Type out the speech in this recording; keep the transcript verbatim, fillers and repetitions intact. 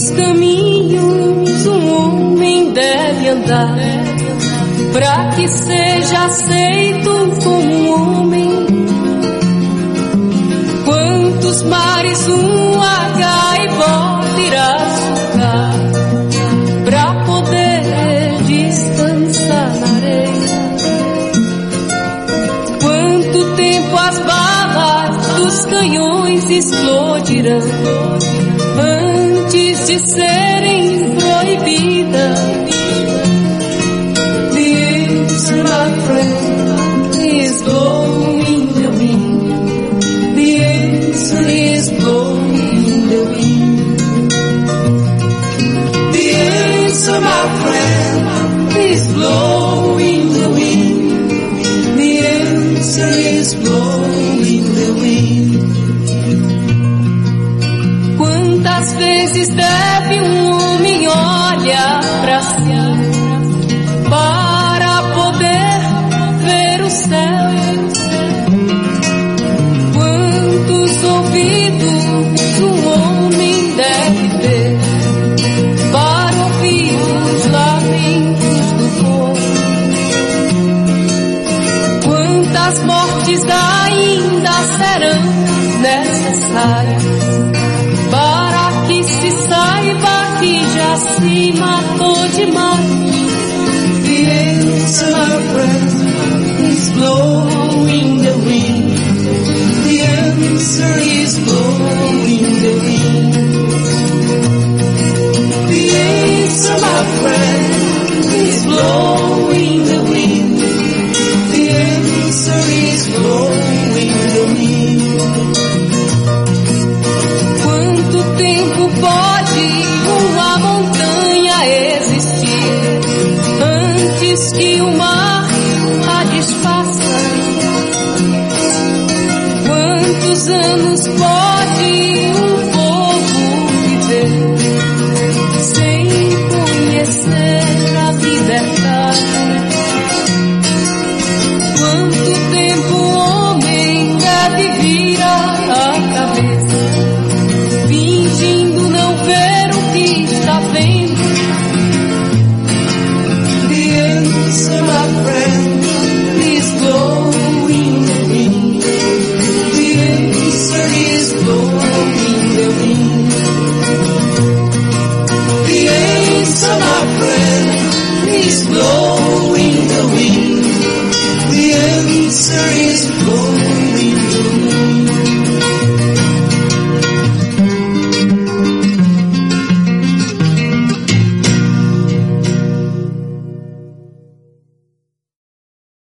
quantos caminhos um homem deve andar para que seja aceito como um homem? Quantos mares um gaivota irá surcar para poder descansar na areia? Quanto tempo as balas dos canhões explodirão antes de serem proibidas? This, my friend, is blowing the wind. The answer is blowing the wind. The answer, my friend, is blowing the wind. The answer is blowing the wind. Quantas vezes deve um homem olhar pra si para poder ver o céu? Quantos ouvidos um homem deve ter para ouvir os lamentos do povo? Quantas mortes ainda serão necessárias para que se saiba que já se matou demais? The answer, my friend, is blowing the wind. The answer is blowing the wind. The answer, my friend, is blowing the wind. The answer is blowing the wind. Quanto tempo pode uma montanha existir antes que o mar a desfaça? Quantos anos pode um povo viver sem conhecer a liberdade? Quanto tempo o homem deve virar a cabeça fingindo não ver o que está vendo? The answer, my friend, is blowing the wind. The answer is blowing the wind. The answer, my friend, is blowing the wind. The answer is blowing